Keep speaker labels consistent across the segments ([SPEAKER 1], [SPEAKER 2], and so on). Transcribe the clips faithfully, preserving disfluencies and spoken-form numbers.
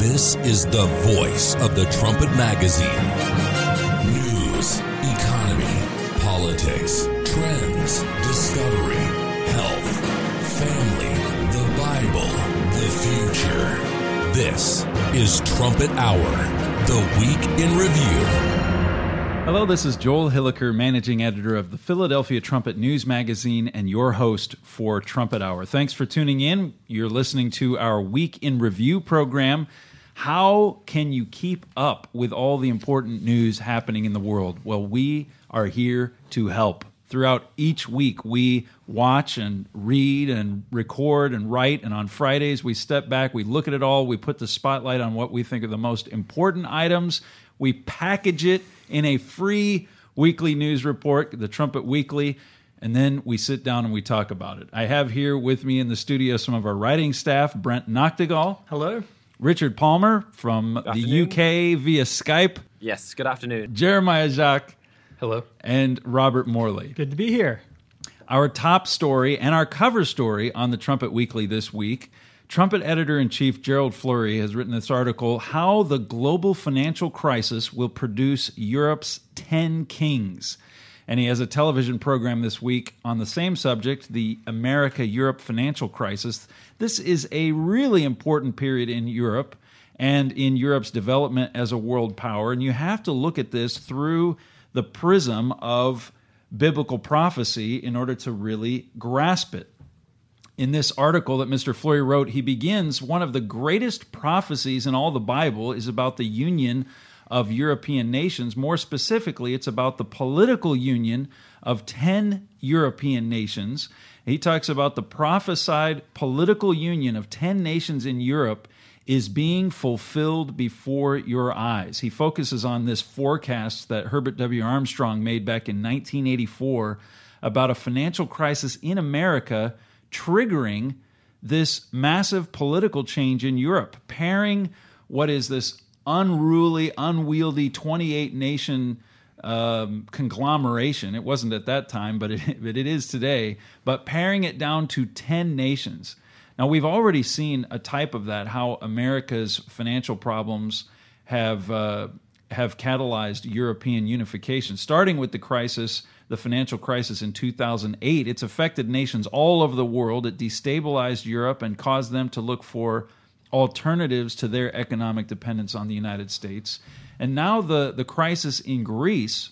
[SPEAKER 1] This is the voice of the Trumpet Magazine. News, economy, politics, trends, discovery, health, family, the Bible, the future. This is Trumpet Hour, the Week in Review.
[SPEAKER 2] Hello, this is Joel Hilliker, managing editor of the Philadelphia Trumpet News Magazine and your host for Trumpet Hour. Thanks for tuning in. You're listening to our Week in Review program. How can you keep up with all the important news happening in the world? Well, we are here to help. Throughout each week, we watch and read and record and write, and on Fridays, we step back, we look at it all, we put the spotlight on what we think are the most important items, we package it in a free weekly news report, the Trumpet Weekly, and then we sit down and we talk about it. I have here with me in the studio some of our writing staff, Brent Noctegal.
[SPEAKER 3] Hello.
[SPEAKER 2] Richard Palmer from the U K via Skype.
[SPEAKER 3] Yes, good afternoon.
[SPEAKER 2] Jeremiah Jacques.
[SPEAKER 4] Hello.
[SPEAKER 2] And Robert Morley.
[SPEAKER 4] Good to be here.
[SPEAKER 2] Our top story and our cover story on the Trumpet Weekly this week, Trumpet Editor-in-Chief Gerald Flurry has written this article, How the Global Financial Crisis Will Produce Europe's Ten Kings. And he has a television program this week on the same subject, the America-Europe Financial Crisis. This is a really important period in Europe and in Europe's development as a world power. And you have to look at this through the prism of biblical prophecy in order to really grasp it. In this article that Mister Flurry wrote, he begins, one of the greatest prophecies in all the Bible is about the union of European nations. More specifically, it's about the political union of ten European nations. He talks about the prophesied political union of ten nations in Europe is being fulfilled before your eyes. He focuses on this forecast that Herbert W. Armstrong made back in nineteen eighty-four about a financial crisis in America triggering this massive political change in Europe, pairing what is this unruly, unwieldy twenty-eight nation um, conglomeration. It wasn't at that time, but it, but it is today, but pairing it down to ten nations. Now, we've already seen a type of that, how America's financial problems have uh, have catalyzed European unification. Starting with the crisis, the financial crisis in two thousand eight, it's affected nations all over the world. It destabilized Europe and caused them to look for alternatives to their economic dependence on the United States. And now the, the crisis in Greece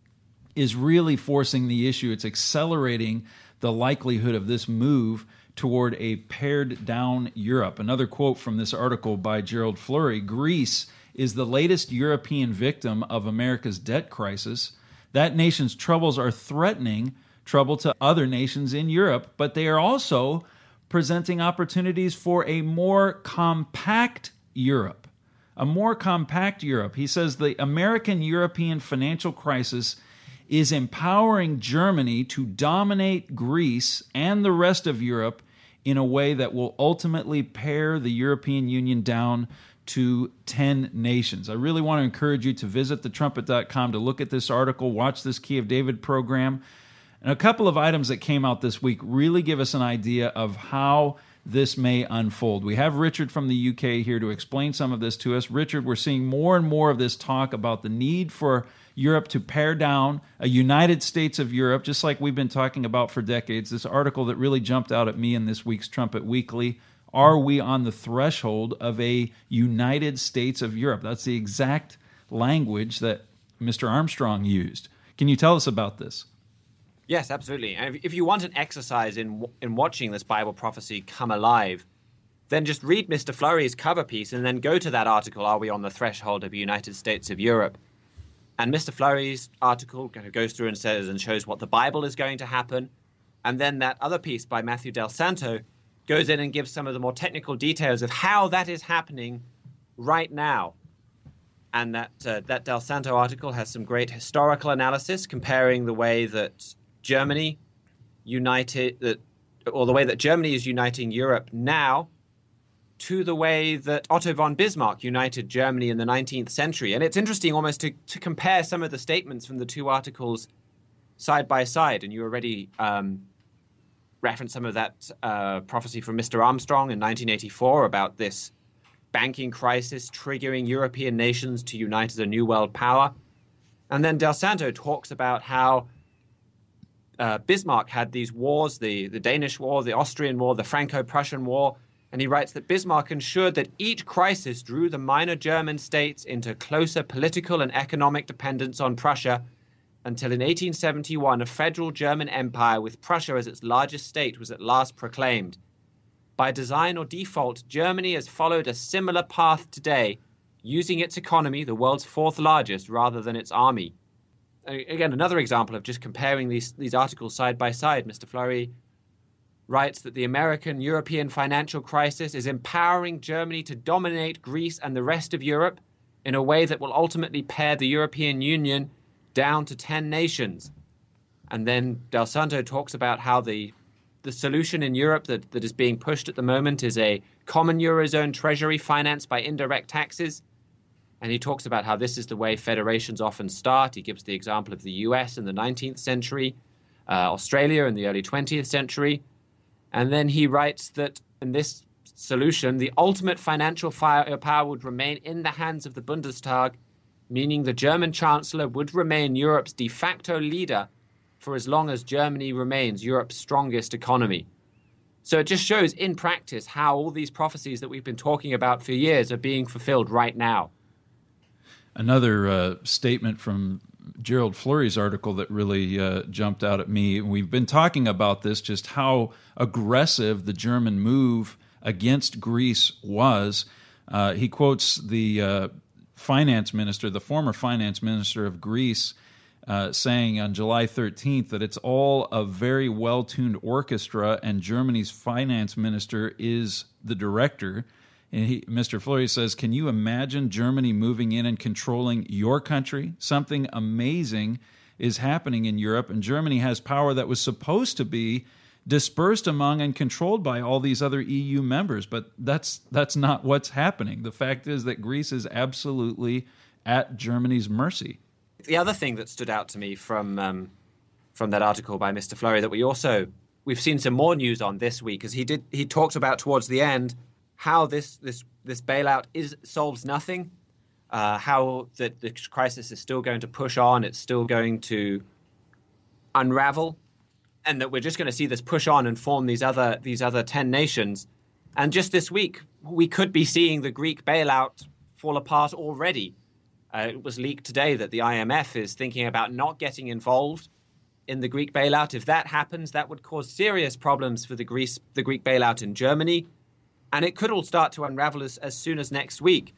[SPEAKER 2] is really forcing the issue. It's accelerating the likelihood of this move toward a pared-down Europe. Another quote from this article by Gerald Flurry, Greece is the latest European victim of America's debt crisis. That nation's troubles are threatening trouble to other nations in Europe, but they are also presenting opportunities for a more compact Europe. A more compact Europe. He says the American-European financial crisis is empowering Germany to dominate Greece and the rest of Europe in a way that will ultimately pare the European Union down to ten nations. I really want to encourage you to visit the trumpet dot com to look at this article, watch this Key of David program. And a couple of items that came out this week really give us an idea of how this may unfold. We have Richard from the U K here to explain some of this to us. Richard, we're seeing more and more of this talk about the need for Europe to pare down, a United States of Europe, just like we've been talking about for decades. This article that really jumped out at me in this week's Trumpet Weekly, are we on the threshold of a United States of Europe? That's the exact language that Mister Armstrong used. Can you tell us about this?
[SPEAKER 3] Yes, absolutely. And if you want an exercise in in watching this Bible prophecy come alive, then just read Mister Flurry's cover piece and then go to that article, Are We on the Threshold of a United States of Europe? And Mister Flurry's article goes through and says and shows what the Bible is going to happen. And then that other piece by Matthew Del Santo goes in and gives some of the more technical details of how that is happening right now. And that uh, that Del Santo article has some great historical analysis comparing the way that Germany united, that, or the way that Germany is uniting Europe now to the way that Otto von Bismarck united Germany in the nineteenth century. And it's interesting almost to, to compare some of the statements from the two articles side by side. And you already um, referenced some of that uh, prophecy from Mister Armstrong in nineteen eighty-four about this banking crisis triggering European nations to unite as a new world power. And then Del Santo talks about how uh, Bismarck had these wars, the, the Danish War, the Austrian War, the Franco-Prussian War. And he writes that Bismarck ensured that each crisis drew the minor German states into closer political and economic dependence on Prussia until in eighteen seventy-one, a federal German empire with Prussia as its largest state was at last proclaimed. By design or default, Germany has followed a similar path today, using its economy, the world's fourth largest, rather than its army. Again, another example of just comparing these, these articles side by side. Mister Fleury writes that the American-European financial crisis is empowering Germany to dominate Greece and the rest of Europe in a way that will ultimately pare the European Union down to ten nations. And then Del Santo talks about how the the solution in Europe that, that is being pushed at the moment is a common Eurozone treasury financed by indirect taxes. And he talks about how this is the way federations often start. He gives the example of the U S in the nineteenth century, uh, Australia in the early twentieth century. And then he writes that in this solution, the ultimate financial firepower would remain in the hands of the Bundestag, meaning the German Chancellor would remain Europe's de facto leader for as long as Germany remains Europe's strongest economy. So it just shows in practice how all these prophecies that we've been talking about for years are being fulfilled right now.
[SPEAKER 2] Another uh, statement from Gerald Fleury's article that really uh, jumped out at me, we've been talking about this, just how aggressive the German move against Greece was. Uh, he quotes the uh, finance minister, the former finance minister of Greece, uh, saying on July thirteenth that it's all a very well-tuned orchestra and Germany's finance minister is the director. And he, Mister Fleury says, can you imagine Germany moving in and controlling your country? Something amazing is happening in Europe, and Germany has power that was supposed to be dispersed among and controlled by all these other E U members, but that's that's not what's happening. The fact is that Greece is absolutely at Germany's mercy.
[SPEAKER 3] The other thing that stood out to me from um, from that article by Mister Fleury that we also we've seen some more news on this week, is he did he talked about towards the end how this this this bailout is solves nothing, uh, how that the crisis is still going to push on, it's still going to unravel, and that we're just going to see this push on and form these other these other ten nations. And just this week, we could be seeing the Greek bailout fall apart already. Uh, it was leaked today that the I M F is thinking about not getting involved in the Greek bailout. If that happens, that would cause serious problems for the Greece, the Greek bailout in Germany. And it could all start to unravel as, as soon as next week.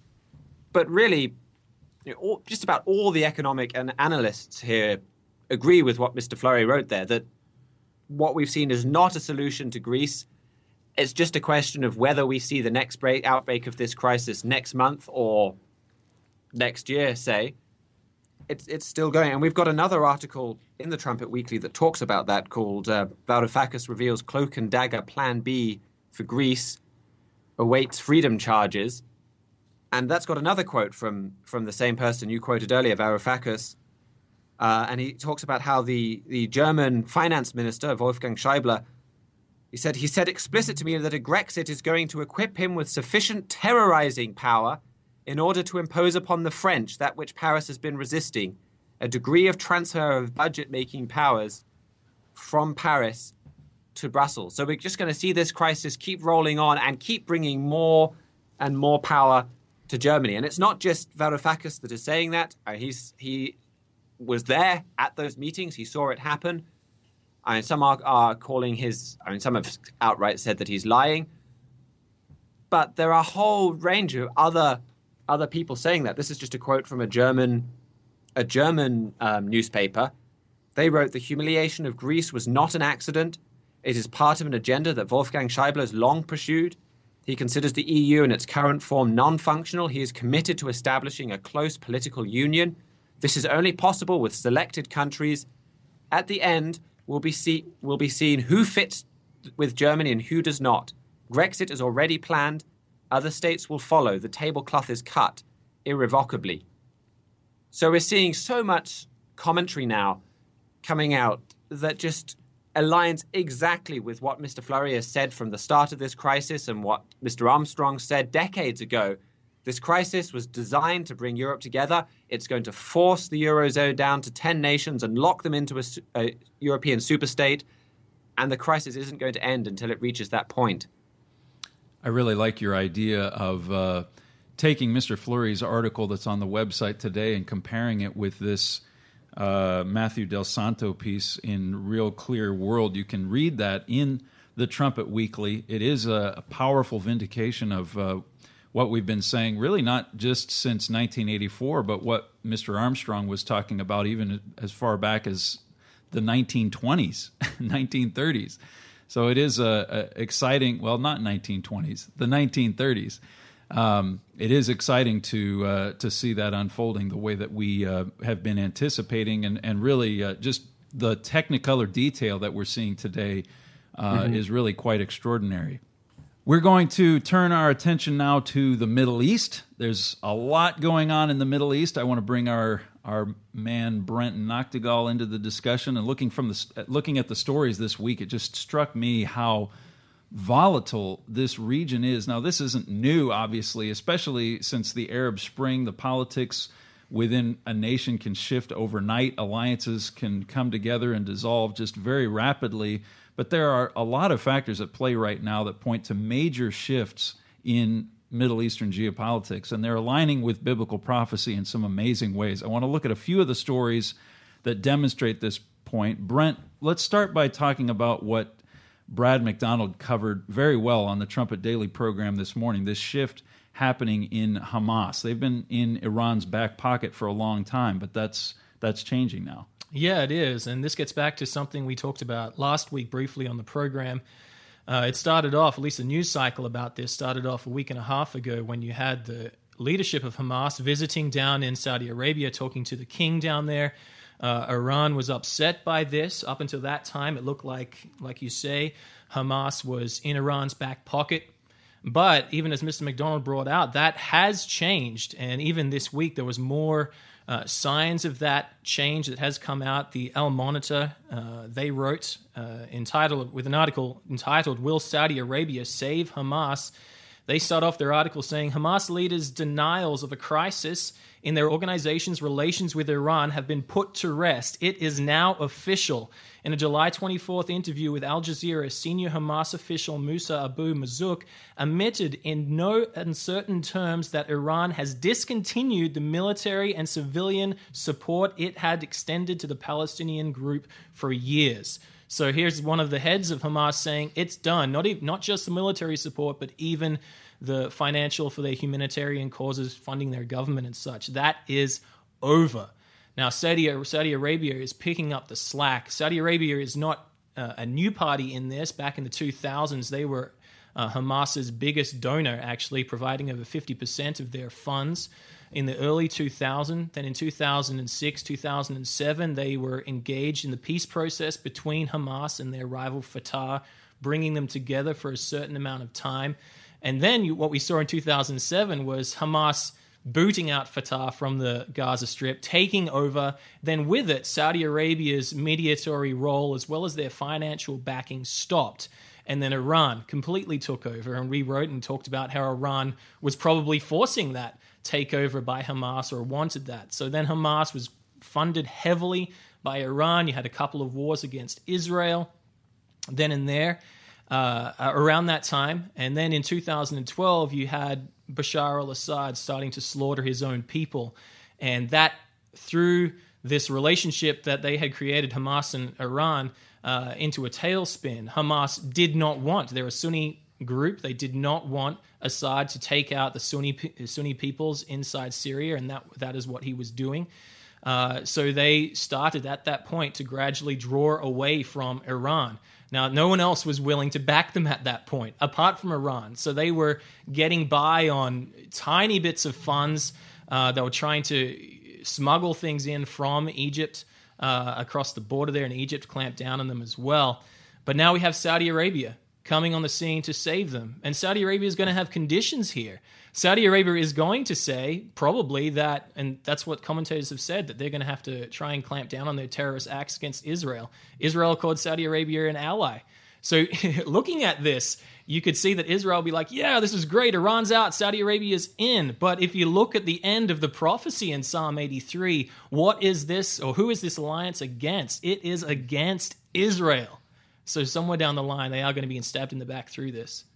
[SPEAKER 3] But really, you know, all, just about all the economic and analysts here agree with what Mister Fleury wrote there, that what we've seen is not a solution to Greece. It's just a question of whether we see the next break, outbreak of this crisis next month or next year, say. It's it's still going. And we've got another article in the Trumpet Weekly that talks about that, called uh, Varoufakis reveals cloak and dagger plan B for Greece awaits freedom charges. And that's got another quote from, from the same person you quoted earlier, Varoufakis. Uh, and he talks about how the, the German finance minister, Wolfgang Schäuble, he said, he said explicit to me that a Grexit is going to equip him with sufficient terrorizing power in order to impose upon the French that which Paris has been resisting, a degree of transfer of budget-making powers from Paris to Brussels. So we're just going to see this crisis keep rolling on and keep bringing more and more power to Germany. And it's not just Varoufakis that is saying that. Uh, he's he was there at those meetings. He saw it happen. I mean, some are, are calling his, I mean, some have outright said that he's lying. But there are a whole range of other other people saying that. This is just a quote from a German a German um, newspaper. They wrote, "The humiliation of Greece was not an accident. It is part of an agenda that Wolfgang Schäuble has long pursued. He considers the E U in its current form non-functional. He is committed to establishing a close political union. This is only possible with selected countries. At the end, we'll be, see- we'll be seen who fits with Germany and who does not. Grexit is already planned. Other states will follow. The tablecloth is cut irrevocably." So we're seeing so much commentary now coming out that just aligns exactly with what Mister Fleury has said from the start of this crisis and what Mister Armstrong said decades ago. This crisis was designed to bring Europe together. It's going to force the Eurozone down to ten nations and lock them into a, a European superstate. And the crisis isn't going to end until it reaches that point.
[SPEAKER 2] I really like your idea of uh, taking Mister Fleury's article that's on the website today and comparing it with this uh, Matthew Del Santo piece in Real Clear World. You can read that in the Trumpet Weekly. It is a, a powerful vindication of uh, what we've been saying, really not just since nineteen eighty-four, but what Mister Armstrong was talking about even as far back as the nineteen twenties, nineteen thirties. So it is a, a exciting, well, not nineteen twenties, the nineteen thirties. Um, it is exciting to uh, to see that unfolding the way that we uh, have been anticipating, and, and really uh, just the technicolor detail that we're seeing today uh, mm-hmm. is really quite extraordinary. We're going to turn our attention now to the Middle East. There's a lot going on in the Middle East. I want to bring our our man Brent Noctegal into the discussion. And looking from the looking at the stories this week, it just struck me how volatile this region is. Now, this isn't new, obviously, especially since the Arab Spring. The politics within a nation can shift overnight. Alliances can come together and dissolve just very rapidly. But there are a lot of factors at play right now that point to major shifts in Middle Eastern geopolitics, and they're aligning with biblical prophecy in some amazing ways. I want to look at a few of the stories that demonstrate this point. Brent, let's start by talking about what Brad McDonald covered very well on the Trumpet Daily program this morning, this shift happening in Hamas. They've been in Iran's back pocket for a long time, but that's that's changing now.
[SPEAKER 4] Yeah, it is. And this gets back to something we talked about last week briefly on the program. Uh, it started off, at least the news cycle about this, started off a week and a half ago when you had the leadership of Hamas visiting down in Saudi Arabia, talking to the king down there. Uh, Iran was upset by this. Up until that time, it looked like, like you say, Hamas was in Iran's back pocket. But even as Mister McDonald brought out, that has changed. And even this week, there was more Uh, signs of that change that has come out. The Al Monitor, uh, they wrote uh, entitled with an article entitled "Will Saudi Arabia Save Hamas?" They start off their article saying Hamas leaders' denials of a crisis in their organization's relations with Iran have been put to rest. It is now official. In a July twenty-fourth interview with Al Jazeera, senior Hamas official Musa Abu Mazouk admitted in no uncertain terms that Iran has discontinued the military and civilian support it had extended to the Palestinian group for years. So here's one of the heads of Hamas saying it's done. Not even, not just the military support, but even the financial for their humanitarian causes, funding their government and such. That is over. Now, Saudi, Saudi Arabia is picking up the slack. Saudi Arabia is not uh, a new party in this. Back in the two thousands, they were uh, Hamas's biggest donor, actually, providing over fifty percent of their funds. In the early two thousands, then in two thousand six, two thousand seven, they were engaged in the peace process between Hamas and their rival Fatah, bringing them together for a certain amount of time. And then you, what we saw in two thousand seven was Hamas booting out Fatah from the Gaza Strip, taking over. Then with it, Saudi Arabia's mediatory role as well as their financial backing stopped. And then Iran completely took over. And we wrote and talked about how Iran was probably forcing that takeover by Hamas or wanted that. So then Hamas was funded heavily by Iran. You had a couple of wars against Israel then and there uh, around that time. And then in two thousand twelve, you had Bashar al-Assad starting to slaughter his own people. And that, through this relationship that they had created, Hamas and Iran, uh, into a tailspin. Hamas did not want, they're a Sunni group, they did not want Assad to take out the Sunni Sunni peoples inside Syria, and that that is what he was doing. Uh, so they started at that point to gradually draw away from Iran. Now, no one else was willing to back them at that point, apart from Iran. So they were getting by on tiny bits of funds. Uh, they were trying to smuggle things in from Egypt uh, across the border there, and Egypt clamped down on them as well. But now we have Saudi Arabia coming on the scene to save them. And Saudi Arabia is going to have conditions here. Saudi Arabia is going to say probably that, and that's what commentators have said, that they're going to have to try and clamp down on their terrorist acts against Israel. Israel called Saudi Arabia an ally. So looking at this, you could see that Israel will be like, yeah, this is great. Iran's out. Saudi Arabia's in. But if you look at the end of the prophecy in Psalm eighty-three, what is this, or who is this alliance against? It is against Israel. So somewhere down the line, they are going to be stabbed in the back through this.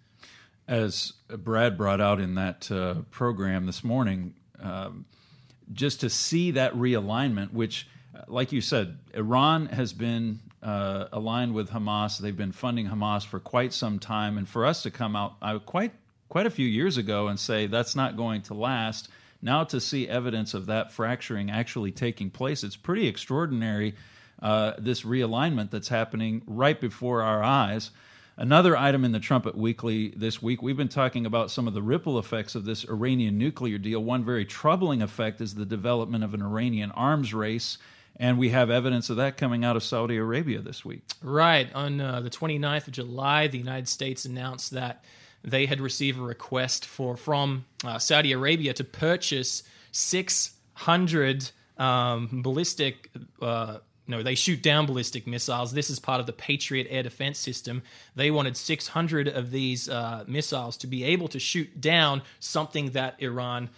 [SPEAKER 2] As Brad brought out in that uh, program this morning, um, just to see that realignment, which, like you said, Iran has been uh, aligned with Hamas. They've been funding Hamas for quite some time. And for us to come out uh, quite quite a few years ago and say that's not going to last, now to see evidence of that fracturing actually taking place, it's pretty extraordinary, uh, this realignment that's happening right before our eyes. Another item in the Trumpet Weekly this week, we've been talking about some of the ripple effects of this Iranian nuclear deal. One very troubling effect is the development of an Iranian arms race, and we have evidence of that coming out of Saudi Arabia this week.
[SPEAKER 4] Right. On uh, the twenty-ninth of July, the United States announced that they had received a request for from uh, Saudi Arabia to purchase six hundred um, ballistic uh No, they shoot down ballistic missiles. This is part of the Patriot air defense system. They wanted six hundred of these uh, missiles to be able to shoot down something that Iran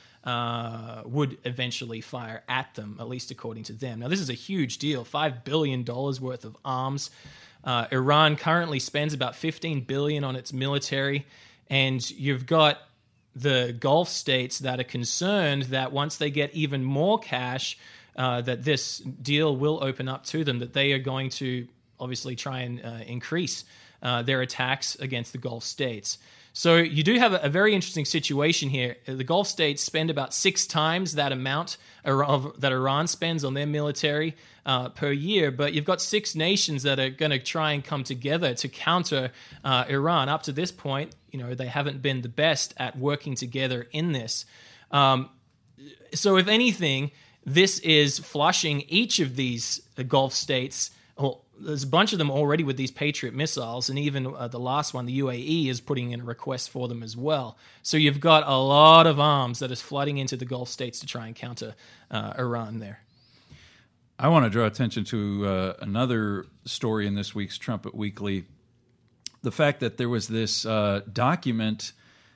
[SPEAKER 4] uh, would eventually fire at them, at least according to them. Now, this is a huge deal, five billion dollars worth of arms. Uh, Iran currently spends about fifteen billion dollars on its military, and you've got the Gulf states that are concerned that once they get even more cash, Uh, that this deal will open up to them, that they are going to obviously try and uh, increase uh, their attacks against the Gulf states. So you do have a, a very interesting situation here. The Gulf states spend about six times that amount of, that Iran spends on their military uh, per year, but you've got six nations that are going to try and come together to counter uh, Iran. Up to this point, you know, they haven't been the best at working together in this. Um, so if anything, this is flushing each of these Gulf states. Well, there's a bunch of them already with these Patriot missiles, and even uh, the last one, the U A E, is putting in a request for them as well. So you've got a lot of arms that is flooding into the Gulf states to try and counter uh, Iran there.
[SPEAKER 2] I want to draw attention to uh, another story in this week's Trumpet Weekly. The fact that there was this uh, document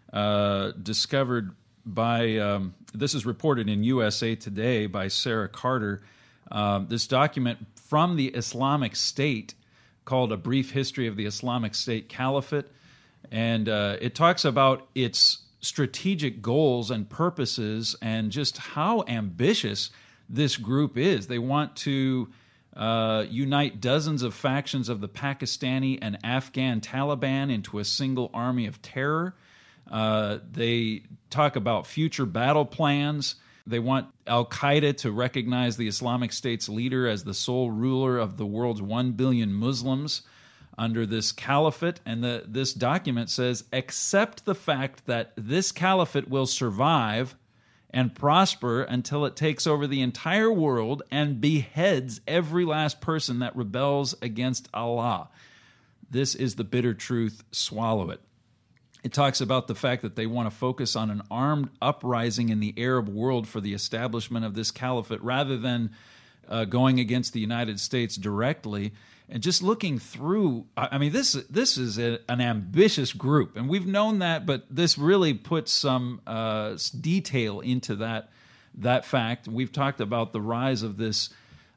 [SPEAKER 2] uh, discovered by, um, this is reported in U S A Today by Sarah Carter, um, this document from the Islamic State called A Brief History of the Islamic State Caliphate. And uh, it talks about its strategic goals and purposes and just how ambitious this group is. They want to uh, unite dozens of factions of the Pakistani and Afghan Taliban into a single army of terror. Uh, they talk about future battle plans. They want Al-Qaeda to recognize the Islamic State's leader as the sole ruler of the world's one billion Muslims under this caliphate. And the, this document says, accept the fact that this caliphate will survive and prosper until it takes over the entire world and beheads every last person that rebels against Allah. This is the bitter truth. Swallow it. It talks about the fact that they want to focus on an armed uprising in the Arab world for the establishment of this caliphate rather than uh, going against the United States directly. And just looking through, I mean, this this is a, an ambitious group, and we've known that, but this really puts some uh, detail into that that fact. We've talked about the rise of this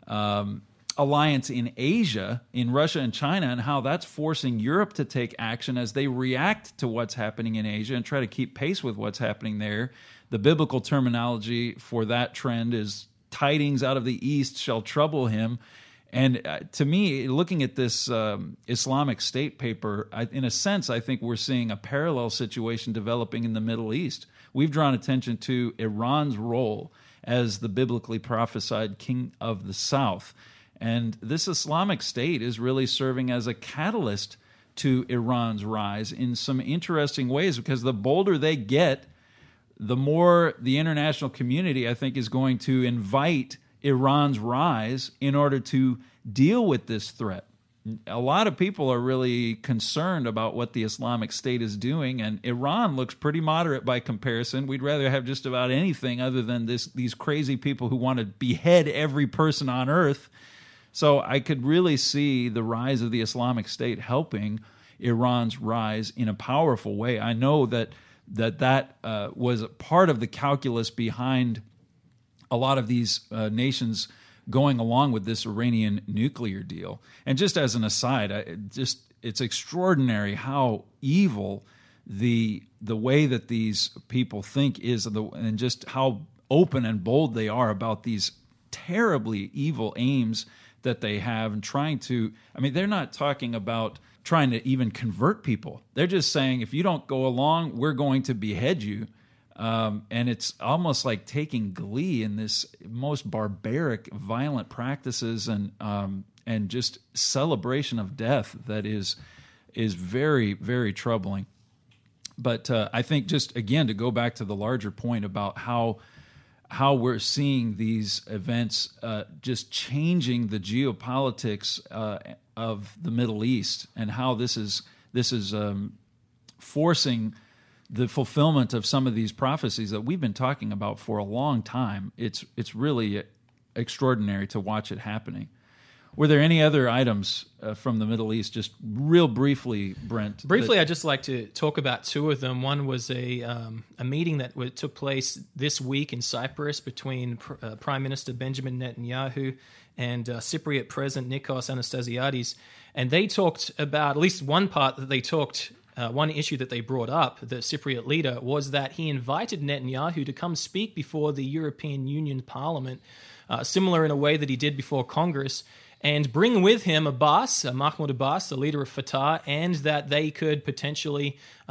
[SPEAKER 2] um, alliance in Asia, in Russia and China, and how that's forcing Europe to take action as they react to what's happening in Asia and try to keep pace with what's happening there. The biblical terminology for that trend is tidings out of the east shall trouble him. And uh, to me, looking at this um, Islamic State paper, I, in a sense, I think we're seeing a parallel situation developing in the Middle East. We've drawn attention to Iran's role as the biblically prophesied king of the South. And this Islamic State is really serving as a catalyst to Iran's rise in some interesting ways, because the bolder they get, the more the international community, I think, is going to invite Iran's rise in order to deal with this threat. a lot of people are really concerned about what the Islamic State is doing, and Iran looks pretty moderate by comparison. We'd rather have just about anything other than this these crazy people who want to behead every person on earth. So I could really see the rise of the Islamic State helping Iran's rise in a powerful way. I know that that, that uh, was part of the calculus behind a lot of these uh, nations going along with this Iranian nuclear deal. And just as an aside, I, just it's extraordinary how evil the the way that these people think is, the, and just how open and bold they are about these terribly evil aims that they have, and trying to, I mean, they're not talking about trying to even convert people. They're just saying, if you don't go along, we're going to behead you. Um, and it's almost like taking glee in this most barbaric, violent practices and um, and just celebration of death that is is very, very troubling. But uh, I think just, again, to go back to the larger point about how how we're seeing these events uh, just changing the geopolitics uh, of the Middle East, and how this is this is um, forcing the fulfillment of some of these prophecies that we've been talking about for a long time. It's it's really extraordinary to watch it happening. Were there any other items uh, from the Middle East, just real briefly, Brent?
[SPEAKER 4] Briefly,
[SPEAKER 2] that-
[SPEAKER 4] I'd just like to talk about two of them. One was a um, a meeting that w- took place this week in Cyprus between pr- uh, Prime Minister Benjamin Netanyahu and uh, Cypriot President Nikos Anastasiades. And they talked about, at least one part that they talked Uh, one issue that they brought up, the Cypriot leader, was that he invited Netanyahu to come speak before the European Union Parliament, uh, similar in a way that he did before Congress, and bring with him Abbas, uh, Mahmoud Abbas, the leader of Fatah, and that they could potentially,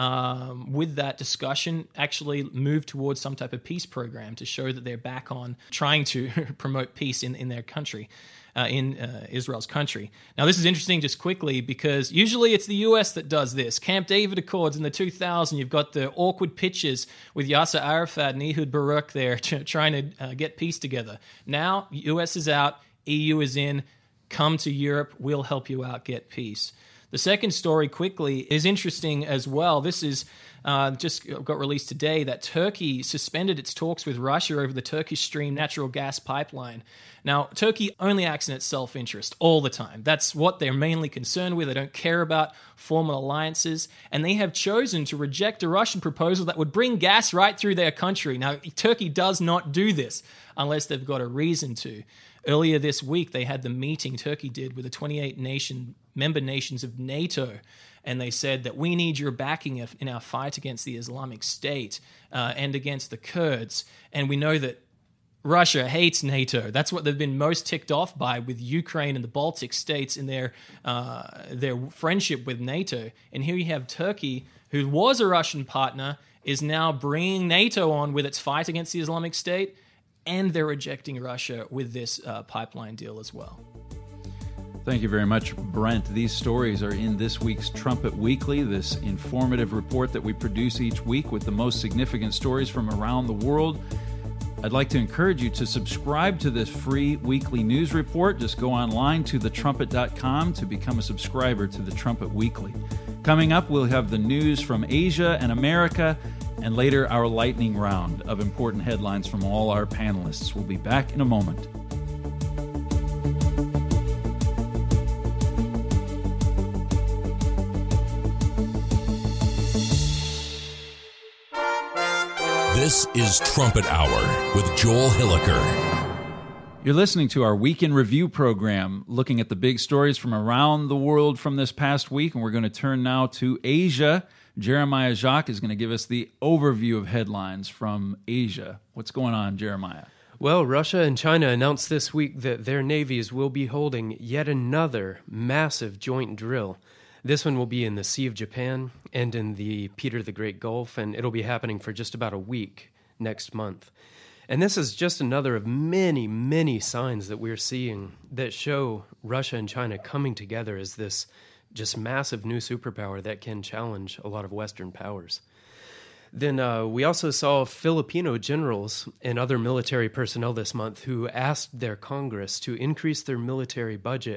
[SPEAKER 4] um, with that discussion, actually move towards some type of peace program to show that they're back on trying to promote peace in, in their country. Uh, in uh, Israel's country. Now, this is interesting just quickly because usually it's the U S that does this. Camp David Accords in the two thousands, you've got the awkward pictures with Yasser Arafat and Ehud Barak there t- trying to uh, get peace together. Now, U S is out, E U is in, come to Europe, we'll help you out get peace. The second story, quickly, is interesting as well. This is uh, just got released today that Turkey suspended its talks with Russia over the Turkish Stream natural gas pipeline. Now, Turkey only acts in its self-interest all the time. That's what they're mainly concerned with. They don't care about formal alliances, and they have chosen to reject a Russian proposal that would bring gas right through their country. Now, Turkey does not do this unless they've got a reason to. Earlier this week, they had the meeting, Turkey did, with the twenty-eight nation member nations of NATO, and they said that we need your backing in our fight against the Islamic State uh, and against the Kurds. And we know that Russia hates NATO. That's what they've been most ticked off by with Ukraine and the Baltic states in their uh, their friendship with NATO. And here you have Turkey, who was a Russian partner, is now bringing NATO on with its fight against the Islamic State, and they're rejecting Russia with this uh, pipeline deal as well.
[SPEAKER 2] Thank you very much, Brent. These stories are in this week's Trumpet Weekly, this informative report that we produce each week with the most significant stories from around the world. I'd like to encourage you to subscribe to this free weekly news report. Just go online to the trumpet dot com to become a subscriber to the Trumpet Weekly. Coming up, we'll have the news from Asia and America, and later our lightning round of important headlines from all our panelists. We'll be back in a moment.
[SPEAKER 1] This is Trumpet Hour with Joel Hilliker.
[SPEAKER 2] You're listening to our Week in Review program, looking at the big stories from around the world from this past week, and we're going to turn now to Asia. Jeremiah Jacques is going to give us the overview of headlines from Asia. What's going on, Jeremiah?
[SPEAKER 5] Well, Russia and China announced this week that their navies will be holding yet another massive joint drill. This one will be in the Sea of Japan and in the Peter the Great Gulf, and it'll be happening for just about a week next month. And this is just another of many, many signs that we're seeing that show Russia and China coming together as this just massive new superpower that can challenge a lot of Western powers. Then uh, we also saw Filipino generals and other military personnel this month who asked their Congress to increase their military budget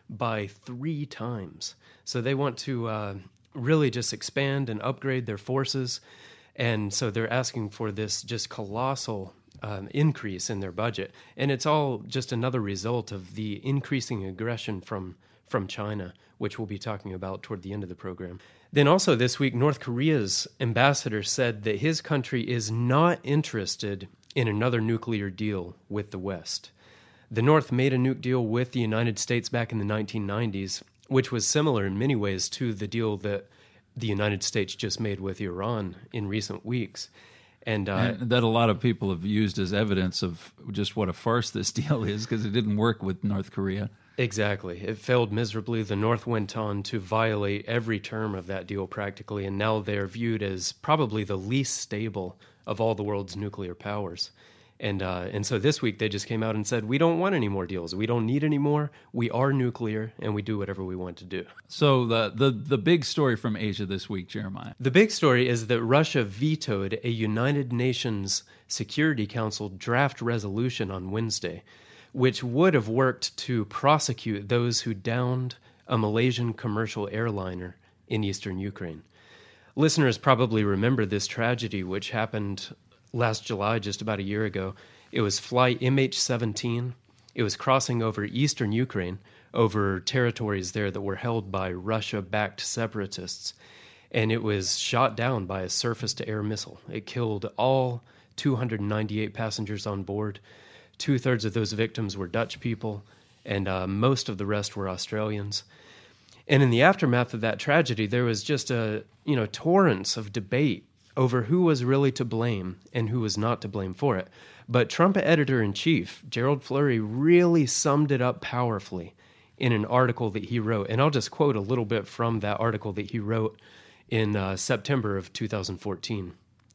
[SPEAKER 5] by three times. So they want to uh, really just expand and upgrade their forces. And so they're asking for this just colossal um, increase in their budget. And it's all just another result of the increasing aggression from, from China, which we'll be talking about toward the end of the program. Then also this week, North Korea's ambassador said that his country is not interested in another nuclear deal with the West. The North made a nuke deal with the United States back in the nineteen nineties, which was similar in many ways to the deal that the United States just made with Iran in recent weeks. And, uh,
[SPEAKER 2] and that a lot of people have used as evidence of just what a farce this deal is, because it didn't work with North Korea.
[SPEAKER 5] Exactly. It failed miserably. The North went on to violate every term of that deal practically, and now they're viewed as probably the least stable of all the world's nuclear powers. And uh, and so this week they just came out and said, we don't want any more deals. We don't need any more. We are nuclear, and we do whatever we want to do.
[SPEAKER 2] So the, the, the big story from Asia this week, Jeremiah.
[SPEAKER 5] The big story is that Russia vetoed a United Nations Security Council draft resolution on Wednesday, which would have worked to prosecute those who downed a Malaysian commercial airliner in eastern Ukraine. Listeners probably remember this tragedy, which happened last July, just about a year ago. It was flight M H seventeen. It was crossing over eastern Ukraine, over territories there that were held by Russia-backed separatists, and it was shot down by a surface-to-air missile. It killed all two hundred ninety-eight passengers on board. Two-thirds of those victims were Dutch people, and uh, most of the rest were Australians. And in the aftermath of that tragedy, there was just a you know torrents of debate over who was really to blame and who was not to blame for it. But Trumpet editor-in-chief Gerald Flurry really summed it up powerfully in an article that he wrote. And I'll just quote a little bit from that article that he wrote in uh, September of two thousand fourteen.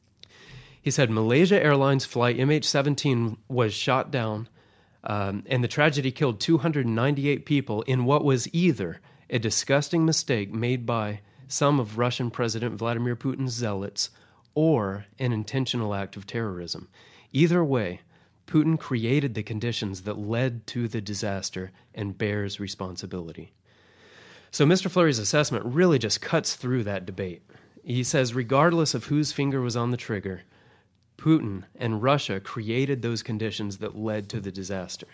[SPEAKER 5] He said, Malaysia Airlines flight M H seventeen was shot down, um, and the tragedy killed two hundred ninety-eight people in what was either a disgusting mistake made by some of Russian President Vladimir Putin's zealots or an intentional act of terrorism. Either way, Putin created the conditions that led to the disaster and bears responsibility. So Mister Flurry's assessment really just cuts through that debate. He says, regardless of whose finger was on the trigger, Putin and Russia created those conditions that led to the disaster.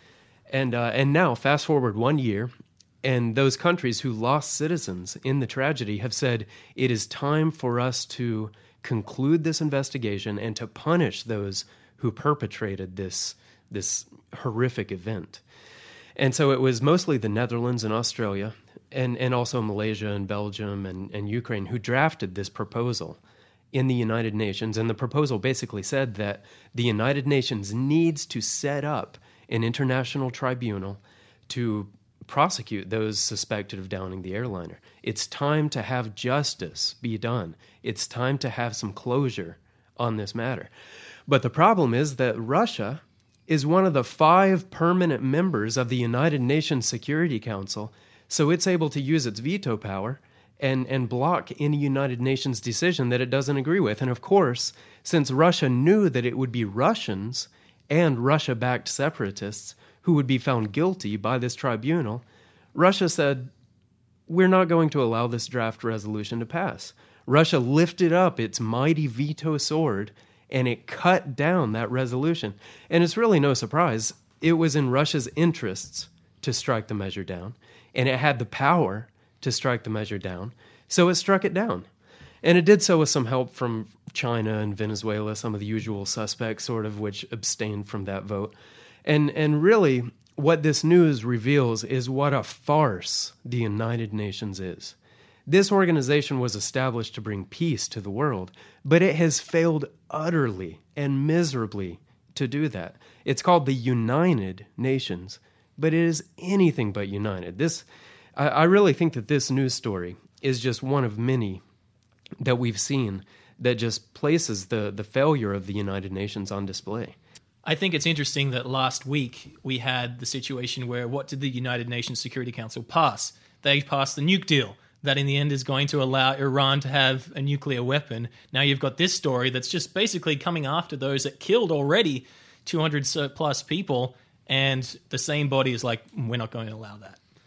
[SPEAKER 5] And uh, and now, fast forward one year, and those countries who lost citizens in the tragedy have said it is time for us to conclude this investigation and to punish those who perpetrated this, this horrific event. And so it was mostly the Netherlands and Australia, and, and also Malaysia and Belgium and, and Ukraine who drafted this proposal in the United Nations. And the proposal basically said that the United Nations needs to set up an international tribunal to prosecute those suspected of downing the airliner. It's time to have justice be done. It's time to have some closure on this matter. But the problem is that Russia is one of the five permanent members of the United Nations Security Council, so it's able to use its veto power and, and block any United Nations decision that it doesn't agree with. And of course, since Russia knew that it would be Russians and Russia-backed separatists who would be found guilty by this tribunal, Russia said, we're not going to allow this draft resolution to pass. Russia lifted up its mighty veto sword and it cut down that resolution. And it's really no surprise. It was in Russia's interests to strike the measure down, and it had the power to strike the measure down, so it struck it down. And it did so with some help from China and Venezuela, some of the usual suspects, sort of, which abstained from that vote. And and really, what this news reveals is what a farce the United Nations is. This organization was established to bring peace to the world, but it has failed utterly and miserably to do that. It's called the United Nations, but it is anything but united. This, I, I really think that this news story is just one of many that we've seen that just places the, the failure of the United Nations on display.
[SPEAKER 4] I think it's interesting that last week we had the situation where what did the United Nations Security Council pass? They passed the nuke deal that in the end is going to allow Iran to have a nuclear weapon. Now you've got this story that's just basically coming after those that killed already two hundred plus people, and the same body is like, we're not going to allow that.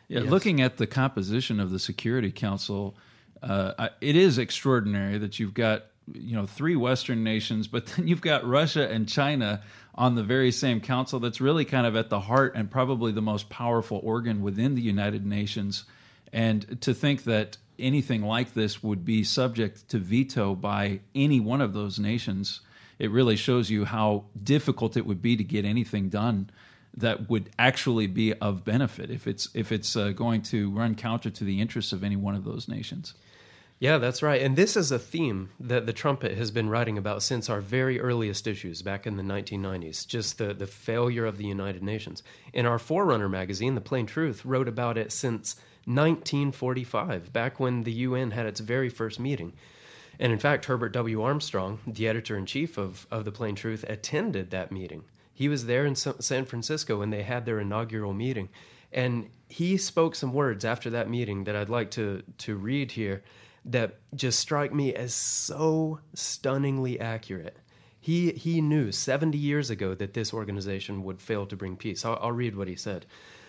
[SPEAKER 2] Yeah,
[SPEAKER 5] Yes.
[SPEAKER 2] looking at the composition of the Security Council, uh, I- it is extraordinary that you've got you know three Western nations, but then you've got Russia and China on the very same council. That's really kind of at the heart and probably the most powerful organ within the United Nations. And to think that anything like this would be subject to veto by any one of those nations, it really shows you how difficult it would be to get anything done that would actually be of benefit if it's if it's uh, going to run counter to the interests of any one of those nations.
[SPEAKER 5] Yeah, that's right. And this is a theme that the Trumpet has been writing about since our very earliest issues back in the nineteen nineties, just the, the failure of the United Nations. In our Forerunner magazine, The Plain Truth, wrote about it since nineteen forty-five, back when the U N had its very first meeting. And in fact, Herbert W. Armstrong, the editor-in-chief of, of The Plain Truth, attended that meeting. He was there in San Francisco when they had their inaugural meeting. And he spoke some words after that meeting that I'd like to, to read here that just strike me as so stunningly accurate. He he knew seventy years ago that this organization would fail to bring peace. I'll, I'll read what he said.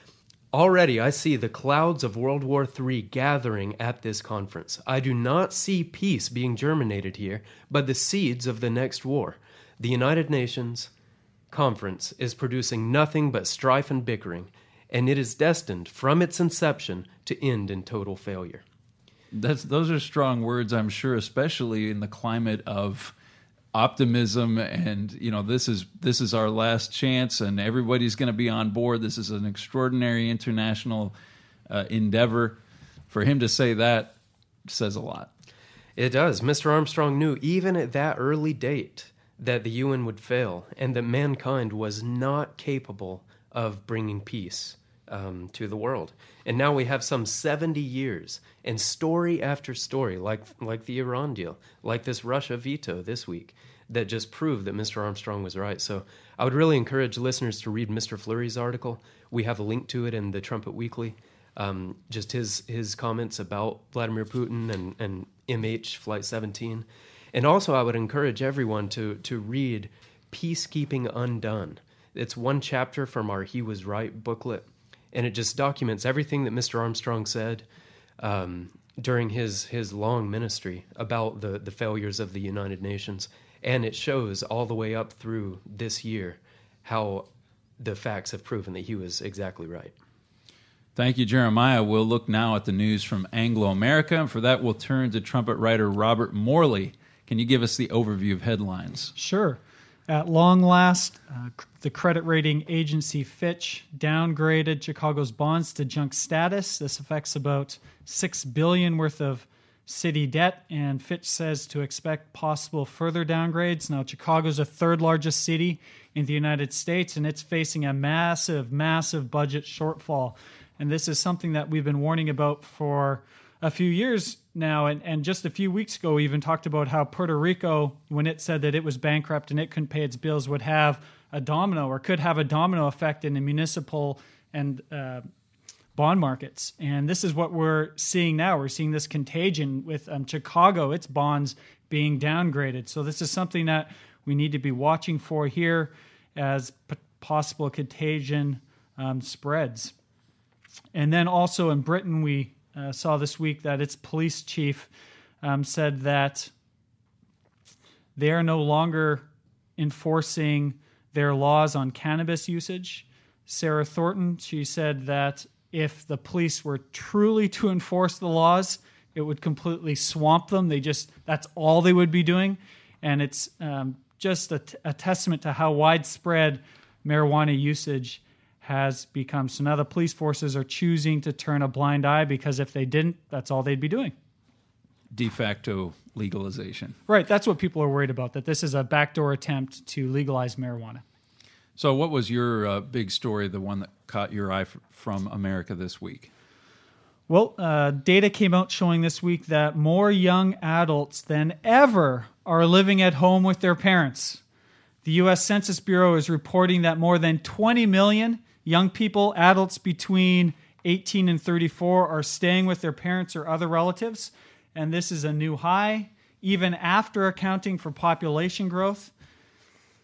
[SPEAKER 5] Already I see the clouds of World War Three gathering at this conference. I do not see peace being germinated here, but the seeds of the next war. The United Nations Conference is producing nothing but strife and bickering, and it is destined from its inception to end in total failure.
[SPEAKER 2] That's those are strong words, I'm sure, especially in the climate of optimism and you know this is this is our last chance and everybody's going to be on board. This is an extraordinary international uh, endeavor. For him to say that says a lot.
[SPEAKER 5] It does. Mister Armstrong knew even at that early date that the U N would fail and that mankind was not capable of bringing peace um, to the world. And now we have some seventy years and story after story, like like the Iran deal, like this Russia veto this week, that just prove that Mister Armstrong was right. So I would really encourage listeners to read Mister Fleury's article. We have a link to it in the Trumpet Weekly. Um, just his his comments about Vladimir Putin and, and M H Flight seventeen. And also I would encourage everyone to to read Peacekeeping Undone. It's one chapter from our He Was Right booklet, and it just documents everything that Mister Armstrong said um, during his, his long ministry about the, the failures of the United Nations. And it shows all the way up through this year how the facts have proven that he was exactly right.
[SPEAKER 2] Thank you, Jeremiah. We'll look now at the news from Anglo-America, and for that we'll turn to trumpet writer Robert Morley. Can you give us the overview of headlines?
[SPEAKER 6] Sure. At long last, uh, the credit rating agency Fitch downgraded Chicago's bonds to junk status. This affects about six billion dollars worth of city debt, and Fitch says to expect possible further downgrades. Now, Chicago's the third largest city in the United States, and it's facing a massive, massive budget shortfall. And this is something that we've been warning about for a few years now. And, and just a few weeks ago, we even talked about how Puerto Rico, when it said that it was bankrupt and it couldn't pay its bills, would have a domino or could have a domino effect in the municipal and uh, bond markets. And this is what we're seeing now. We're seeing this contagion with um, Chicago, its bonds being downgraded. So this is something that we need to be watching for here as p- possible contagion um, spreads. And then also in Britain, we uh, saw this week that its police chief um, said that they are no longer enforcing their laws on cannabis usage. Sarah Thornton, she said that if the police were truly to enforce the laws, it would completely swamp them. They just, that's all they would be doing. And it's um, just a, t- a testament to how widespread marijuana usage has become. So now the police forces are choosing to turn a blind eye because if they didn't, that's all they'd be doing.
[SPEAKER 2] De facto legalization.
[SPEAKER 6] Right, that's what people are worried about, that this is a backdoor attempt to legalize marijuana.
[SPEAKER 2] So what was your uh, big story, the one that caught your eye f- from America this week?
[SPEAKER 6] Well, uh, data came out showing this week that more young adults than ever are living at home with their parents. The U S Census Bureau is reporting that more than twenty million young people, adults between eighteen and thirty-four, are staying with their parents or other relatives. And this is a new high, even after accounting for population growth.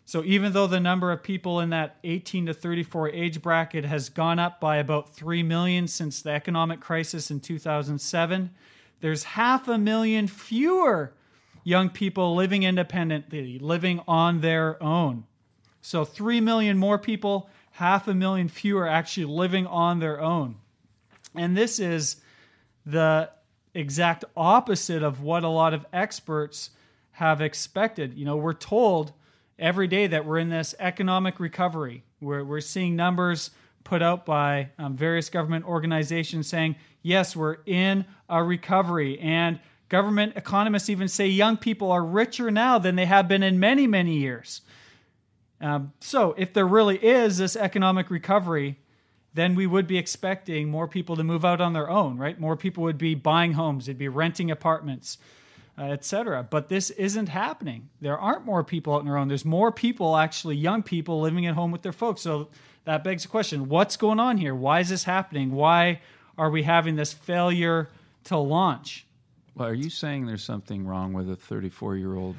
[SPEAKER 6] So even though the number of people in that eighteen to thirty-four age bracket has gone up by about three million since the economic crisis in two thousand seven, there's half a million fewer young people living independently, living on their own. So three million more people, half a million fewer actually living on their own. And this is the exact opposite of what a lot of experts have expected. You know, we're told every day that we're in this economic recovery. We're, we're seeing numbers put out by um, various government organizations saying, yes, we're in a recovery. And government economists even say young people are richer now than they have been in many, many years. Um, so if there really is this economic recovery, then we would be expecting more people to move out on their own, right? More people would be buying homes, they'd be renting apartments, uh, et cetera. But this isn't happening. There aren't more people out on their own. There's more people, actually young people, living at home with their folks. So that begs the question, what's going on here? Why is this happening? Why are we having this failure to launch?
[SPEAKER 2] Well, are you saying there's something wrong with a thirty-four-year-old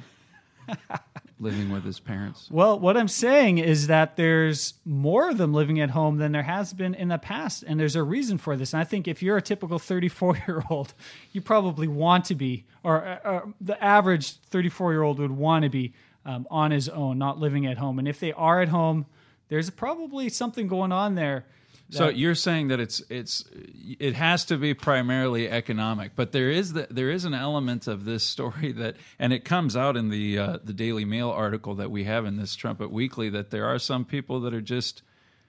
[SPEAKER 2] living with his parents?
[SPEAKER 6] Well, what I'm saying is that there's more of them living at home than there has been in the past, and there's a reason for this. And I think if you're a typical thirty-four-year-old, you probably want to be, or, or the average thirty-four-year-old would want to be um, on his own, not living at home. And if they are at home, there's probably something going on there.
[SPEAKER 2] So you're saying that it's it's it has to be primarily economic, but there is the, there is an element of this story that, and it comes out in the uh, the Daily Mail article that we have in this Trumpet Weekly, that there are some people that are just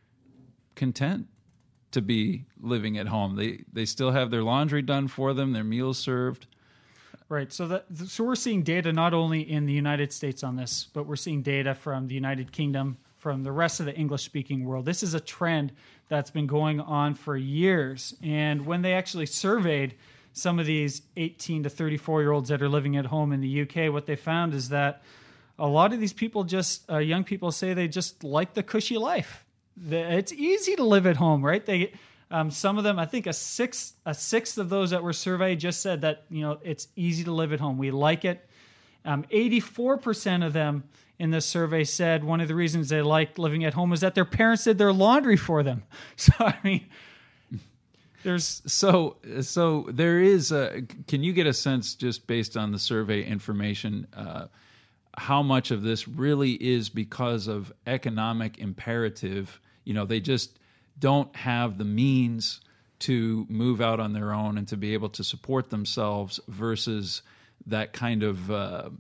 [SPEAKER 2] content to be living at home. They they still have their laundry done for them, their meals served.
[SPEAKER 6] Right. So that so we're seeing data not only in the United States on this, but we're seeing data from the United Kingdom, from the rest of the English-speaking world. This is a trend that's been going on for years. And when they actually surveyed some of these eighteen to thirty-four-year-olds that are living at home in the U K, what they found is that a lot of these people just, uh, young people say they just like the cushy life. The, it's easy to live at home, right? They, um, some of them, I think a sixth, a sixth of those that were surveyed just said that, you know, it's easy to live at home. We like it. Um, eighty-four percent of them in this survey said one of the reasons they liked living at home was that their parents did their laundry for them. So, I mean, there's...
[SPEAKER 2] So, so there is a... Can you get a sense, just based on the survey information, uh, how much of this really is because of economic imperative? You know, they just don't have the means to move out on their own and to be able to support themselves versus that kind of... Uh,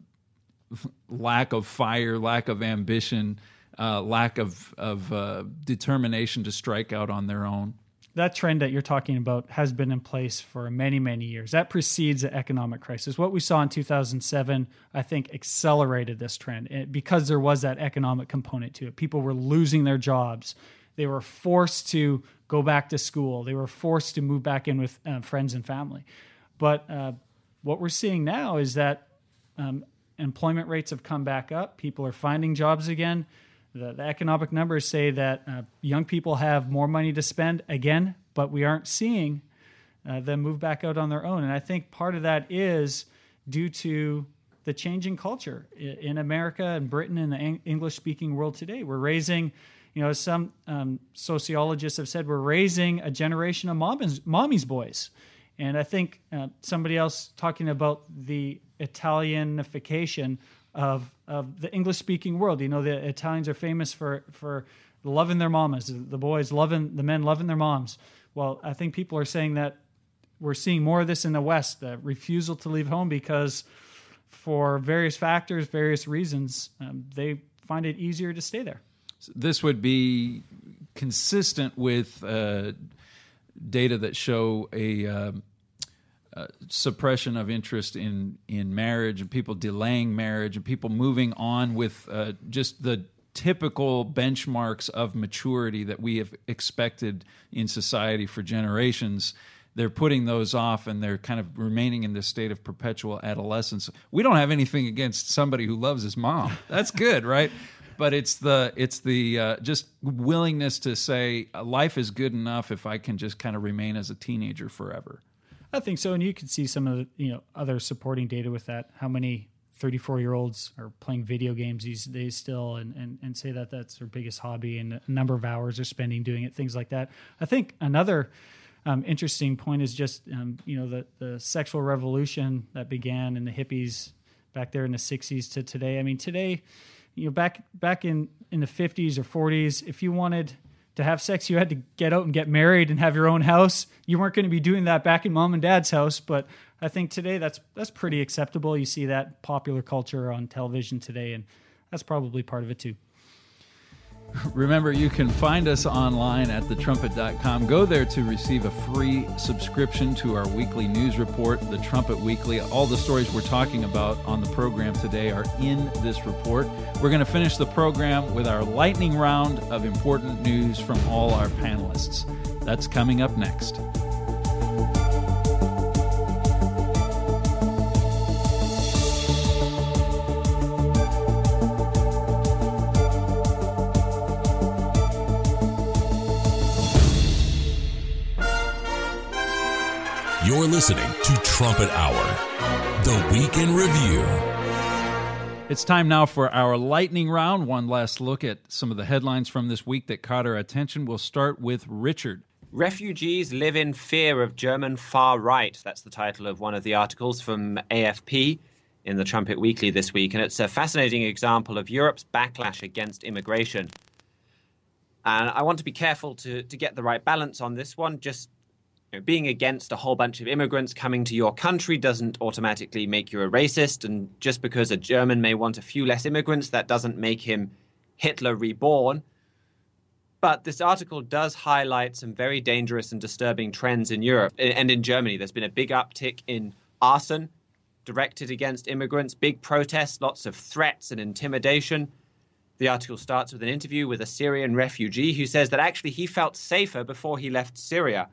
[SPEAKER 2] lack of fire, lack of ambition, uh, lack of, of uh, determination to strike out on their own.
[SPEAKER 6] That trend that you're talking about has been in place for many, many years. That precedes the economic crisis. What we saw in two thousand seven, I think, accelerated this trend it, because there was that economic component to it. People were losing their jobs. They were forced to go back to school. They were forced to move back in with uh, friends and family. But uh, what we're seeing now is that um, employment rates have come back up. People are finding jobs again. The, the economic numbers say that uh, young people have more money to spend again, but we aren't seeing uh, them move back out on their own. And I think part of that is due to the changing culture in America and Britain and the English-speaking world today. We're raising, you know, as some um, sociologists have said, we're raising a generation of mommy's, mommy's boys. And I think uh, somebody else talking about the Italianification of of the English-speaking world. You know, the Italians are famous for, for loving their mamas, the boys loving, the men loving their moms. Well, I think people are saying that we're seeing more of this in the West, the refusal to leave home because for various factors, various reasons, um, they find it easier to stay there.
[SPEAKER 2] This would be consistent with uh, data that show a... Uh, Uh, suppression of interest in, in marriage and people delaying marriage and people moving on with uh, just the typical benchmarks of maturity that we have expected in society for generations. They're putting those off and they're kind of remaining in this state of perpetual adolescence. We don't have anything against somebody who loves his mom. That's good, right? But it's the it's the uh, just willingness to say life is good enough if I can just kind of remain as a teenager forever.
[SPEAKER 6] I think so, and you can see some of the you know other supporting data with that. How many thirty-four-year-olds are playing video games these days still and, and, and say that that's their biggest hobby and a number of hours they're spending doing it, things like that. I think another um, interesting point is just, um, you know, the, the sexual revolution that began in the hippies back there in the sixties to today. I mean, today, you know, back back in, in the fifties or forties, if you wanted to have sex, you had to get out and get married and have your own house. You weren't going to be doing that back in mom and dad's house, but I think today that's that's pretty acceptable. You see that popular culture on television today, and that's probably part of it too.
[SPEAKER 2] Remember, you can find us online at the trumpet dot com. Go there to receive a free subscription to our weekly news report, The Trumpet Weekly. All the stories we're talking about on the program today are in this report. We're going to finish the program with our lightning round of important news from all our panelists. That's coming up next.
[SPEAKER 1] You're listening to Trumpet Hour, the Week in Review.
[SPEAKER 2] It's time now for our lightning round. One last look at some of the headlines from this week that caught our attention. We'll start with Richard.
[SPEAKER 3] Refugees live in fear of German far right. That's the title of one of the articles from A F P in the Trumpet Weekly this week. And it's a fascinating example of Europe's backlash against immigration. And I want to be careful to, to get the right balance on this one. Just You know, being against a whole bunch of immigrants coming to your country doesn't automatically make you a racist. And just because a German may want a few less immigrants, that doesn't make him Hitler reborn. But this article does highlight some very dangerous and disturbing trends in Europe and in Germany. There's been a big uptick in arson directed against immigrants, big protests, lots of threats and intimidation. The article starts with an interview with a Syrian refugee who says that actually he felt safer before he left Syria.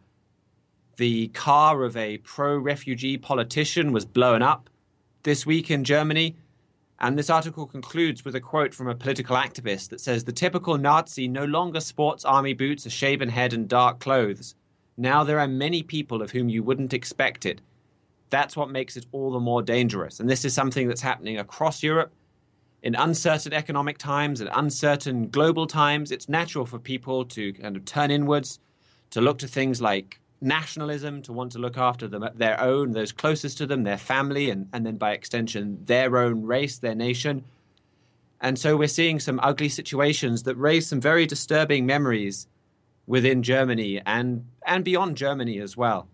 [SPEAKER 3] The car of a pro-refugee politician was blown up this week in Germany. And this article concludes with a quote from a political activist that says, "The typical Nazi no longer sports army boots, a shaven head, and dark clothes. Now there are many people of whom you wouldn't expect it. That's what makes it all the more dangerous." And this is something that's happening across Europe. In uncertain economic times and uncertain global times, it's natural for people to kind of turn inwards, to look to things like nationalism, to want to look after them, their own, those closest to them, their family, and, and then by extension, their own race, their nation. And so we're seeing some ugly situations that raise some very disturbing memories within Germany and, and beyond Germany as well.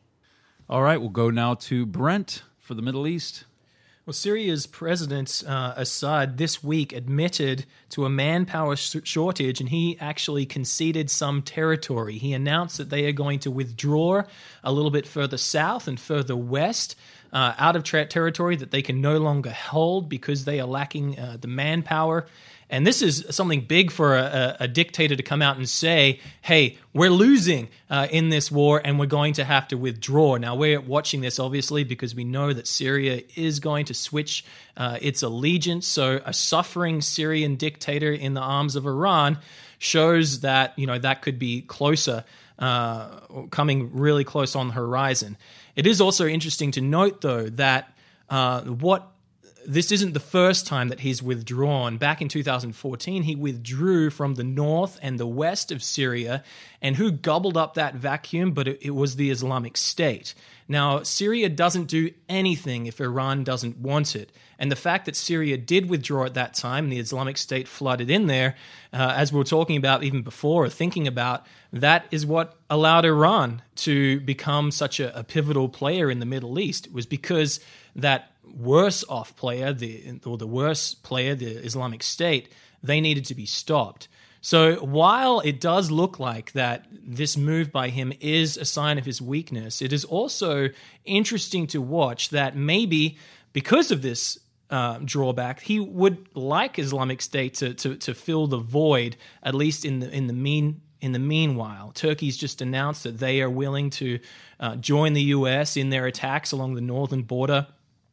[SPEAKER 2] All right, we'll go now to Brent for the Middle East.
[SPEAKER 4] Well, Syria's President uh, Assad this week admitted to a manpower sh- shortage, and he actually conceded some territory. He announced that they are going to withdraw a little bit further south and further west uh, out of tra- territory that they can no longer hold because they are lacking uh, the manpower. And this is something big for a, a, a dictator to come out and say, hey, we're losing uh, in this war and we're going to have to withdraw. Now, we're watching this, obviously, because we know that Syria is going to switch uh, its allegiance. So a suffering Syrian dictator in the arms of Iran shows that, you know, that could be closer, uh, coming really close on the horizon. It is also interesting to note, though, that uh, what this isn't the first time that he's withdrawn. Back in two thousand fourteen, he withdrew from the north and the west of Syria, and who gobbled up that vacuum? But it, it was the Islamic State. Now, Syria doesn't do anything if Iran doesn't want it. And the fact that Syria did withdraw at that time, and the Islamic State flooded in there, uh, as we were talking about even before, or thinking about, that is what allowed Iran to become such a, a pivotal player in the Middle East. It was because that worse off player, the or the worse player, the Islamic State, they needed to be stopped. So while it does look like that this move by him is a sign of his weakness, it is also interesting to watch that maybe because of this uh, drawback, he would like Islamic State to, to to fill the void, at least in the in the mean. In the meanwhile, Turkey's just announced that they are willing to uh, join the U S in their attacks along the northern border,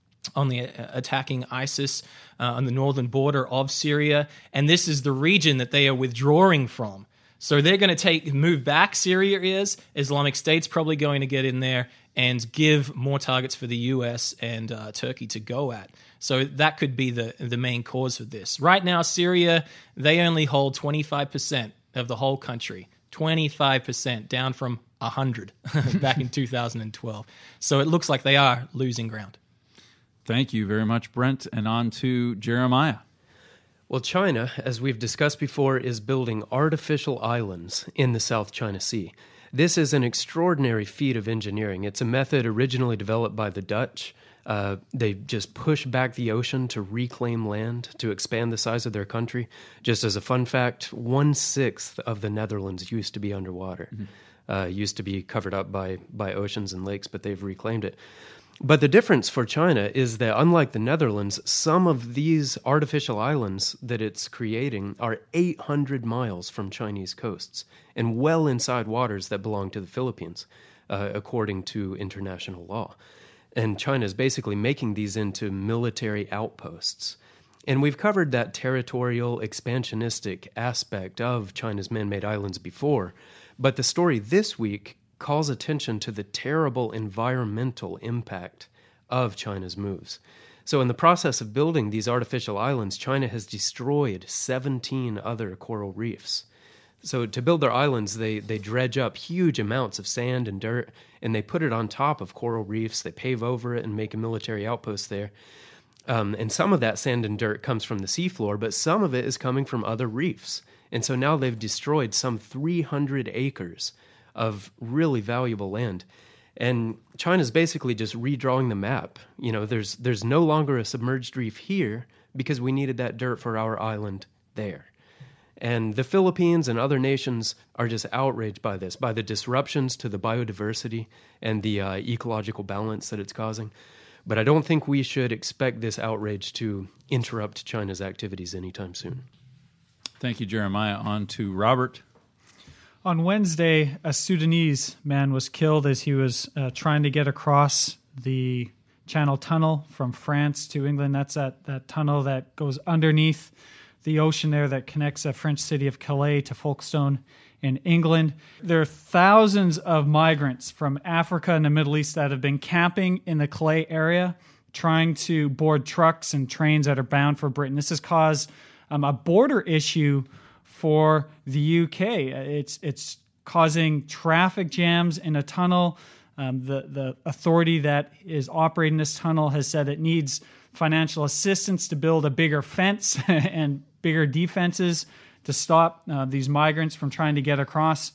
[SPEAKER 4] on the uh, attacking ISIS uh, on the northern border of Syria, and this is the region that they are withdrawing from. So they're going to take move back. Syria is Islamic State's probably going to get in there, and give more targets for the U S and uh, Turkey to go at. So that could be the the main cause of this. Right now, Syria, they only hold twenty-five percent of the whole country. twenty-five percent, down from one hundred back in two thousand twelve. So it looks like they are losing ground.
[SPEAKER 2] Thank you very much, Brent. And on to Jeremiah.
[SPEAKER 5] Well, China, as we've discussed before, is building artificial islands in the South China Sea. This is an extraordinary feat of engineering. It's a method originally developed by the Dutch. Uh, they just push back the ocean to reclaim land, to expand the size of their country. Just as a fun fact, one-sixth of the Netherlands used to be underwater, mm-hmm. uh, used to be covered up by, by oceans and lakes, but they've reclaimed it. But the difference for China is that, unlike the Netherlands, some of these artificial islands that it's creating are eight hundred miles from Chinese coasts and well inside waters that belong to the Philippines, uh, according to international law. And China is basically making these into military outposts. And we've covered that territorial, expansionistic aspect of China's man-made islands before, but the story this week calls attention to the terrible environmental impact of China's moves. So in the process of building these artificial islands, China has destroyed seventeen other coral reefs. So to build their islands, they, they dredge up huge amounts of sand and dirt, and they put it on top of coral reefs. They pave over it and make a military outpost there. Um, and some of that sand and dirt comes from the seafloor, but some of it is coming from other reefs. And so now they've destroyed some three hundred acres of really valuable land. And China's basically just redrawing the map. You know, there's there's no longer a submerged reef here because we needed that dirt for our island there. And the Philippines and other nations are just outraged by this, by the disruptions to the biodiversity and the uh, ecological balance that it's causing. But I don't think we should expect this outrage to interrupt China's activities anytime soon.
[SPEAKER 2] Thank you, Jeremiah. On to Robert.
[SPEAKER 6] On Wednesday, a Sudanese man was killed as he was uh, trying to get across the Channel Tunnel from France to England. That's that, that tunnel that goes underneath the ocean there that connects the French city of Calais to Folkestone in England. There are thousands of migrants from Africa and the Middle East that have been camping in the Calais area, trying to board trucks and trains that are bound for Britain. This has caused um, a border issue for the U K. It's it's causing traffic jams in a tunnel. Um, the, the authority that is operating this tunnel has said it needs financial assistance to build a bigger fence and bigger defenses to stop uh, these migrants from trying to get across.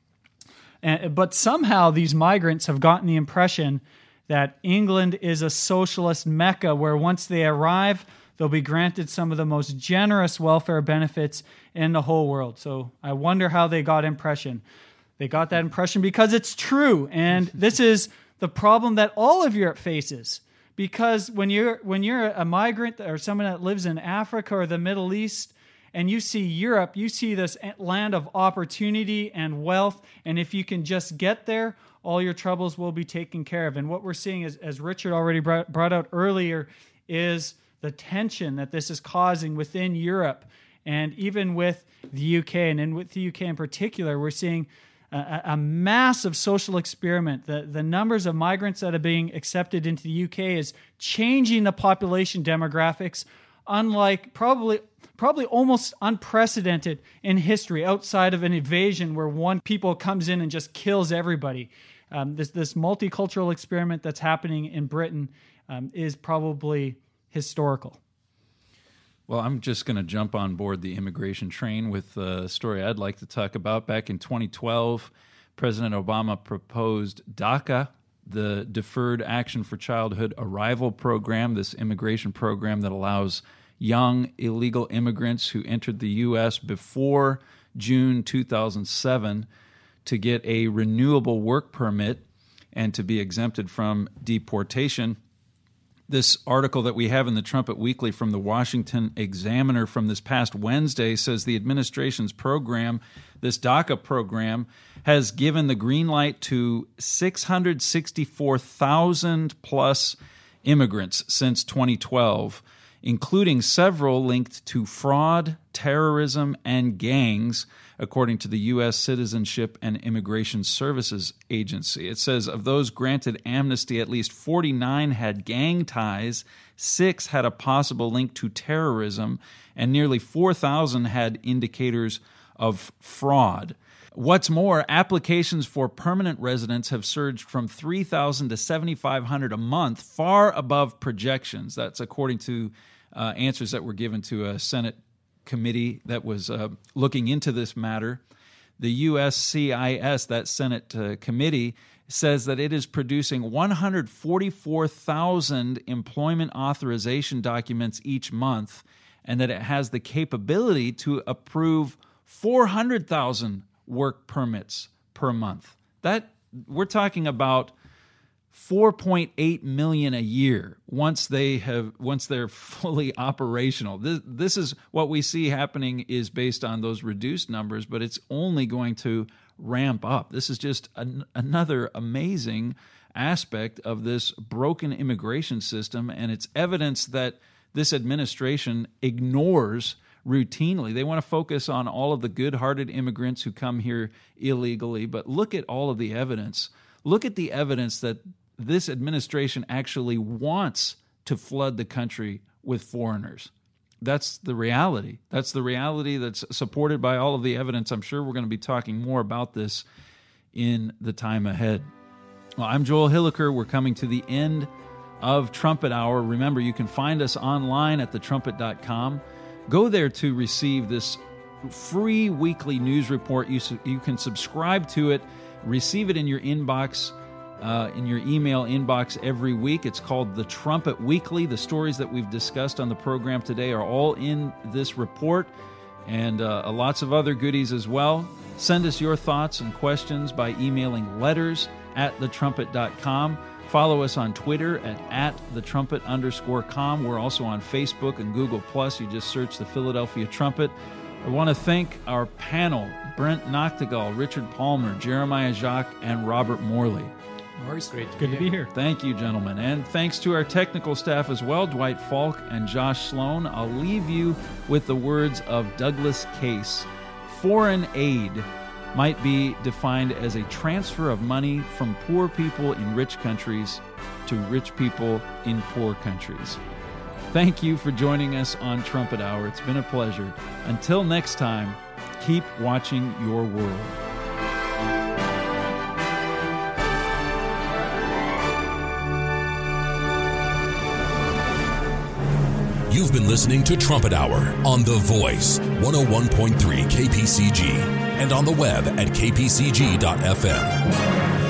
[SPEAKER 6] And, but somehow these migrants have gotten the impression that England is a socialist mecca where once they arrive, they'll be granted some of the most generous welfare benefits in the whole world. So I wonder how they got impression. They got that impression because it's true. And this is the problem that all of Europe faces. Because when you're when you're a migrant or someone that lives in Africa or the Middle East, and you see Europe, you see this land of opportunity and wealth. And if you can just get there, all your troubles will be taken care of. And what we're seeing, is, as Richard already brought, brought out earlier, is the tension that this is causing within Europe and even with the U K. And in, with the U K in particular, we're seeing a, a massive social experiment. The, the numbers of migrants that are being accepted into the U K is changing the population demographics, unlike probably probably almost unprecedented in history outside of an invasion where one people comes in and just kills everybody. Um, this, this multicultural experiment that's happening in Britain um, is probably historical.
[SPEAKER 2] Well, I'm just going to jump on board the immigration train with a story I'd like to talk about. Back in twenty twelve, President Obama proposed DACA, the Deferred Action for Childhood Arrival Program, this immigration program that allows young illegal immigrants who entered the U S before June two thousand seven to get a renewable work permit and to be exempted from deportation. This article that we have in the Trumpet Weekly from the Washington Examiner from this past Wednesday says the administration's program, this DACA program, has given the green light to six hundred sixty-four thousand plus immigrants since twenty twelve, including several linked to fraud, terrorism, and gangs, according to the U S Citizenship and Immigration Services Agency. It says of those granted amnesty, at least forty-nine had gang ties, six had a possible link to terrorism, and nearly four thousand had indicators of fraud. What's more, applications for permanent residence have surged from three thousand to seventy-five hundred a month, far above projections. That's according to uh, answers that were given to a Senate committee that was uh, looking into this matter. The U S C I S, that Senate uh, committee, says that it is producing one hundred forty-four thousand employment authorization documents each month, and that it has the capability to approve four hundred thousand work permits per month. That we're talking about four point eight million a year once they have once they're fully operational. This this is what we see happening is based on those reduced numbers, but it's only going to ramp up. This is just an, another amazing aspect of this broken immigration system, and it's evidence that this administration ignores routinely. They want to focus on all of the good-hearted immigrants who come here illegally, but look at all of the evidence. Look at the evidence that this administration actually wants to flood the country with foreigners. That's the reality. That's the reality that's supported by all of the evidence. I'm sure we're going to be talking more about this in the time ahead. Well, I'm Joel Hilliker. We're coming to the end of Trumpet Hour. Remember, you can find us online at the trumpet dot com. Go there to receive this free weekly news report. You, su- you can subscribe to it, receive it in your inbox, uh, in your email inbox every week. It's called The Trumpet Weekly. The stories that we've discussed on the program today are all in this report, and uh, lots of other goodies as well. Send us your thoughts and questions by emailing letters at the trumpet dot com. Follow us on Twitter at, at the trumpet underscore com. We're also on Facebook and Google Plus. You just search the Philadelphia Trumpet. I want to thank our panel, Brent Noctegal, Richard Palmer, Jeremiah Jacques, and Robert Morley.
[SPEAKER 4] Maurice, great to
[SPEAKER 6] Good
[SPEAKER 4] be
[SPEAKER 6] to be
[SPEAKER 4] here.
[SPEAKER 6] here.
[SPEAKER 2] Thank you, gentlemen. And thanks to our technical staff as well, Dwight Falk and Josh Sloan. I'll leave you with the words of Douglas Case. Foreign aid might be defined as a transfer of money from poor people in rich countries to rich people in poor countries. Thank you for joining us on Trumpet Hour. It's been a pleasure. Until next time, keep watching your world.
[SPEAKER 1] You've been listening to Trumpet Hour on The Voice, one oh one point three K P C G, and on the web at k p c g dot f m.